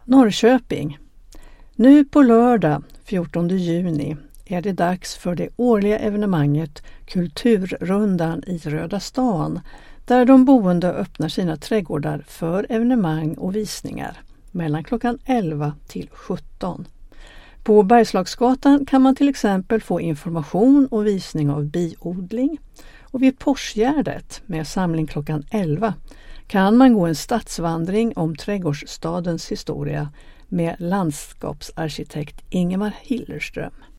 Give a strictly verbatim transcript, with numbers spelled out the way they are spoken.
Norrköping. Nu på lördag fjortonde juni är det dags för det årliga evenemanget Kulturrundan i Röda stan, där de boende öppnar sina trädgårdar för evenemang och visningar mellan klockan elva till sjutton. På Bergslagsgatan kan man till exempel få information och visning av biodling, och vid Porsgärdet med samling klockan elva kan man gå en stadsvandring om trädgårdsstadens historia med landskapsarkitekt Ingemar Hillerström.